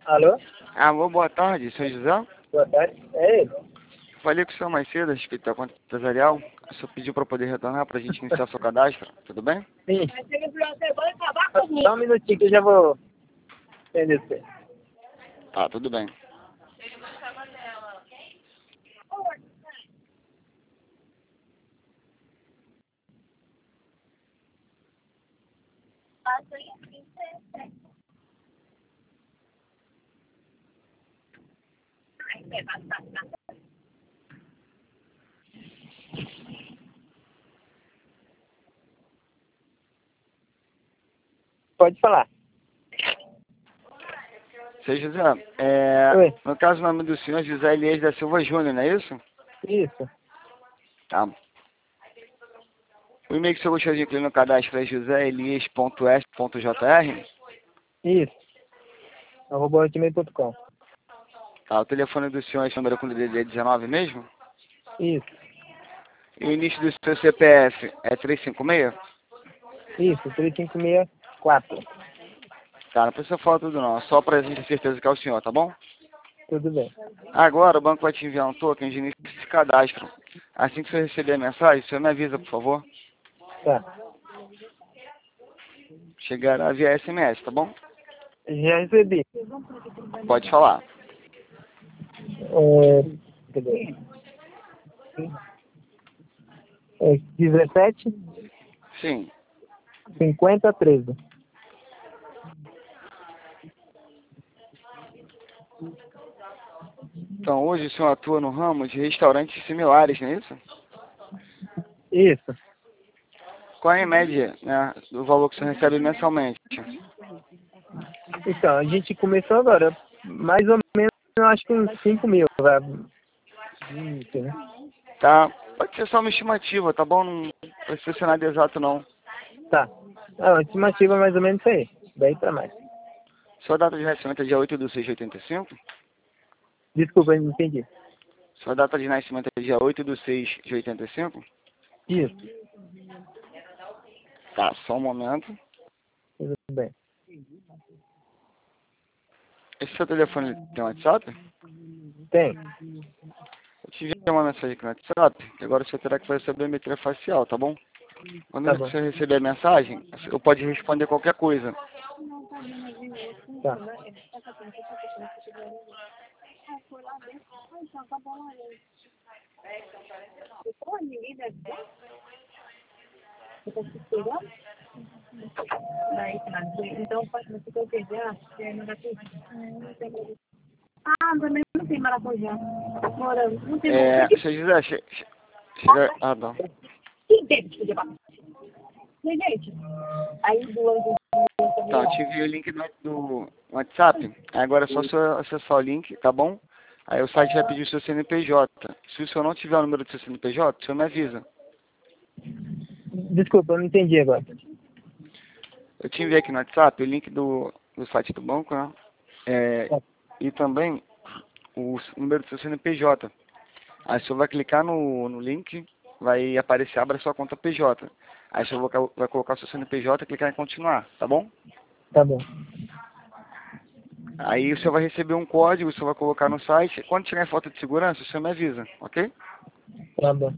Alô? Alô, boa tarde, seu José. Boa tarde. É ele? Falei com o senhor mais cedo a respeito da conta empresarial. O senhor pediu para poder retornar para a gente iniciar seu cadastro, tudo bem? Sim. Só um minutinho que eu já vou entender você. Tá, tudo bem. Pode falar. Seu José, Oi. no caso o nome do senhor é José Elias da Silva Júnior, não é isso? Isso. Tá. O e-mail que o senhor gostaria de incluir no cadastro é joséelias.s.jr. Isso. @gmail.com. Tá, o telefone do senhor é esse número com DDD 19 mesmo? Isso. E o início do seu CPF é 356? Isso. 3564. Tá, não precisa falar tudo não, é só pra gente ter certeza que é o senhor, tá bom? Tudo bem. Agora o banco vai te enviar um token de início de cadastro. Assim que você receber a mensagem, você me avisa, por favor. Tá. Chegará via SMS, tá bom? Já recebi. Pode falar. Cadê? 17 Sim. 50 13. Então hoje o senhor atua no ramo de restaurantes similares, não é isso? Isso. Qual é a média, né, do valor que o senhor recebe mensalmente? Então, a gente começou agora. Mais ou menos, eu acho que uns 5 mil. Vai. Isso, né? Tá? Pode ser só uma estimativa, tá bom? Não precisa ser nada exato não. Tá. A estimativa é mais ou menos isso aí. Daí pra mais. Sua data de nascimento é dia 8/6/85? Desculpa, eu não entendi. Sua data de nascimento é dia 8/6/85? Isso. Tá, só um momento. Tudo bem. Esse seu telefone tem WhatsApp? Tem. Eu te enviei uma mensagem aqui no WhatsApp, que agora você terá que fazer a biometria facial, tá bom? Quando Tá bom. você receber a mensagem, eu pode responder qualquer coisa. Tá. Então, pode ser que eu quiser, é maracujá. Ah, também não tem maracujá. Morango, não tem maracujá. Seu José, chega... Ah, não. Quem tem que fazer batata? Tem gente. Aí duas Tá, eu te enviei o link do WhatsApp. Agora é só você acessar o link, tá bom? Aí o site vai pedir o seu CNPJ. Se o senhor não tiver o número do seu CNPJ, o senhor me avisa. Desculpa, eu não entendi agora. Eu te enviei aqui no WhatsApp o link do site do banco, né? E também o número do seu CNPJ. Aí o senhor vai clicar no link, vai aparecer, abra sua conta PJ. Aí o senhor vai colocar o seu CNPJ e clicar em continuar, tá bom? Tá bom. Aí o senhor vai receber um código, o senhor vai colocar no site. Quando tiver foto de segurança, o senhor me avisa, ok? Tá bom.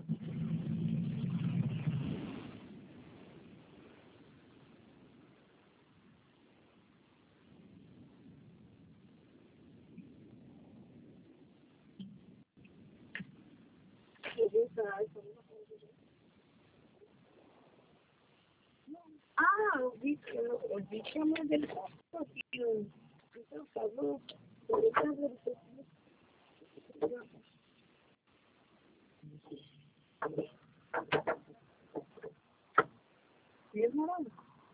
Ah, eu vi que a mãe dele conseguiu. Então, falou. Mesmo não.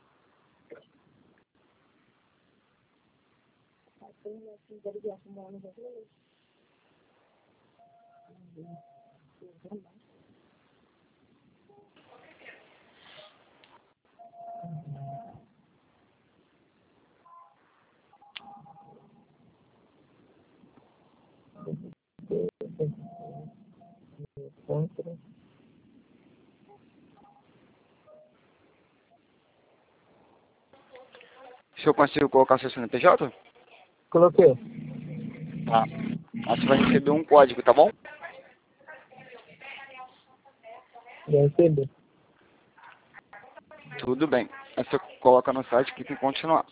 Contra. Se eu consigo colocar o seu CNPJ? Coloquei. Tá. Aí você vai receber um código, tá bom? Já recebi. Tudo bem. Aí você coloca no site e clica em continuar.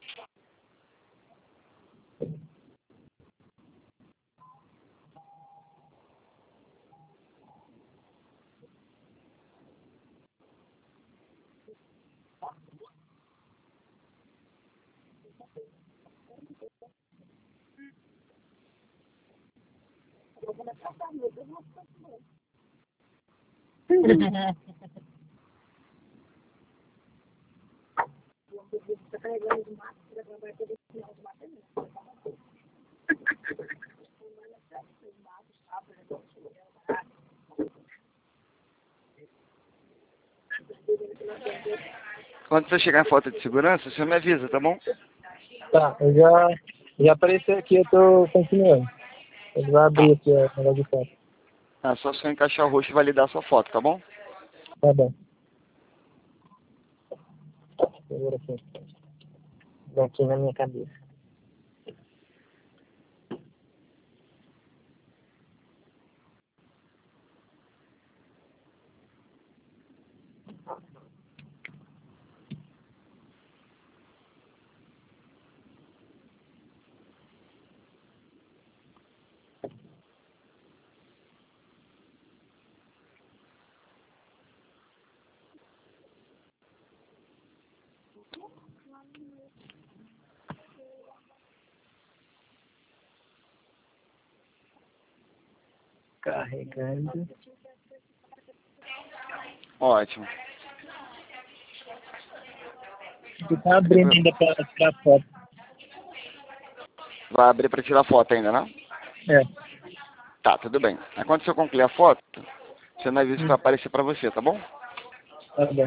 Quando você chegar em foto de segurança, você me avisa, tá bom? Tá, já apareceu aqui, eu tô continuando. Ele vai abrir aqui a negócio de foto. É só você encaixar o rosto e validar a sua foto, tá bom? Tá bom. Segura aqui. Daqui na minha cabeça. Carregando. Ótimo. Tu tá abrindo ainda pra tirar foto. Vai abrir para tirar foto ainda, né? É. Tá, tudo bem. Aí quando você concluir a foto, você me avisa que vai aparecer para você, tá bom? Tá bom.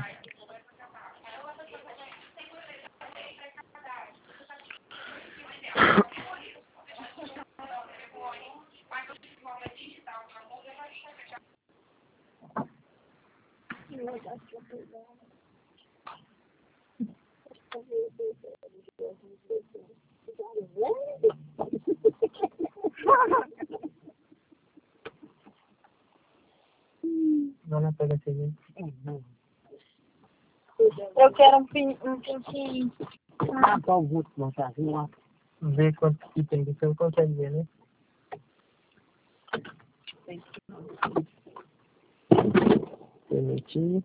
Não pega esse vídeo. Eu quero um pintinho. Ah, qual o vulto, não tá? Ver quanto que tem, você não consegue ver, né? Permitir.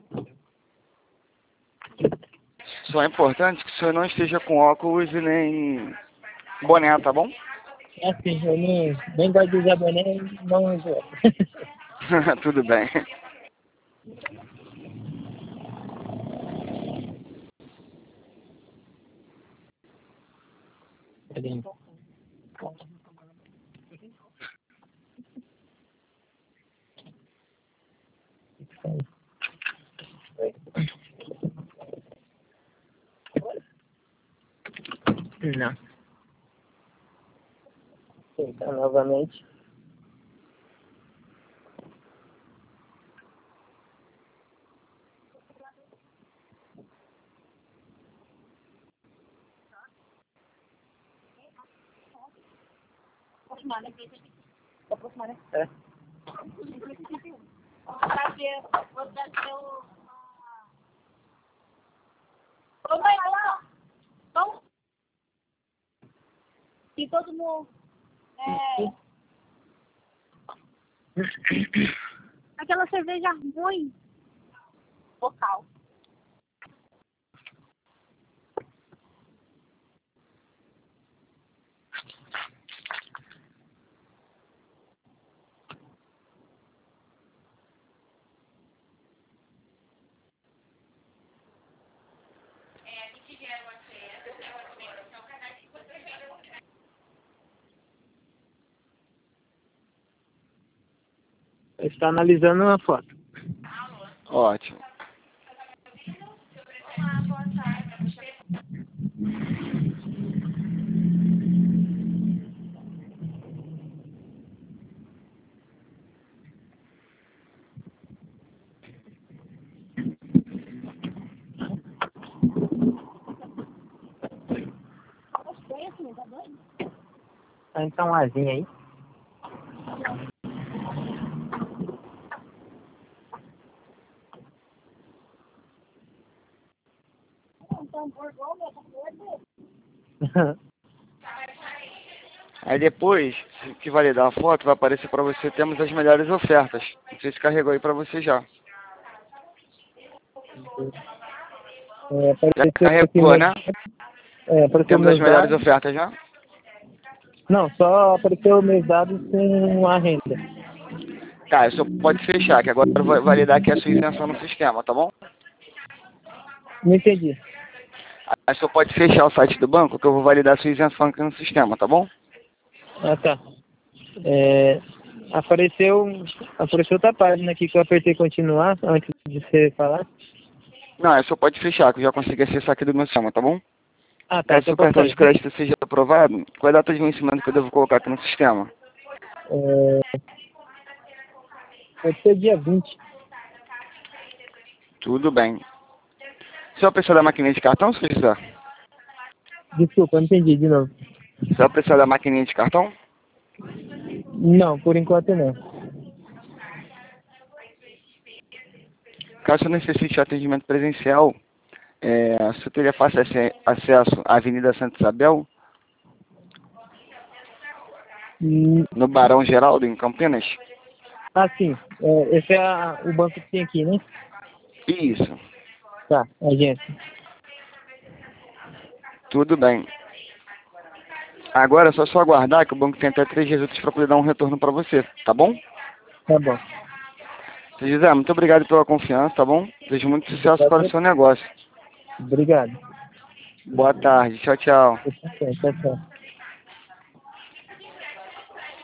Só é importante que o senhor não esteja com óculos e nem boné, tá bom? Assim, eu nem gosto de usar boné, não uso. Tudo bem. Peraí. Não. Então, novamente. É. Ô, mãe, olha lá. Vamos. E todo mundo. Aquela cerveja ruim. Local. Está analisando uma foto. Ótimo. Tá doido? Vai entrar um asinho aí. Aí depois, que validar a foto, vai aparecer para você, temos as melhores ofertas. Não sei se carregou aí para você já. Já Apareceu aqui carregou, né? apareceu Temos as meus melhores dados. ofertas já? Não, só apareceu meus dados com a renda. Tá, isso pode fechar, que agora eu vou validar aqui a sua isenção no sistema, tá bom? Não entendi. Aí só pode fechar o site do banco, que eu vou validar a sua isenção aqui no sistema, tá bom? Ah, tá. Apareceu outra página aqui que eu apertei continuar antes de você falar. Não, é só pode fechar, que eu já consegui acessar aqui do meu sistema, tá bom? Ah, tá. Caso Então seu cartão de pode falar. crédito seja aprovado, qual é a data de vencimento que eu devo colocar aqui no sistema? Pode ser dia 20. Tudo bem. Você é o pessoal da maquininha de cartão, se quiser? Desculpa, não entendi de novo. Você é o pessoal da maquininha de cartão? Não, por enquanto não. Caso você necessite de atendimento presencial, você teria fácil acesso à Avenida Santa Isabel, no Barão Geraldo, em Campinas? Ah, sim. Esse é o banco que tem aqui, né? Isso. Tá, agência. Tudo bem. Agora é só aguardar que o banco tem até 3 dias úteis para poder dar um retorno para você, tá bom? Tá bom. Se José, muito obrigado pela confiança, tá bom? Desejo muito sucesso para o seu negócio. Obrigado. Boa tarde. Tchau, tchau. Tchau, tchau.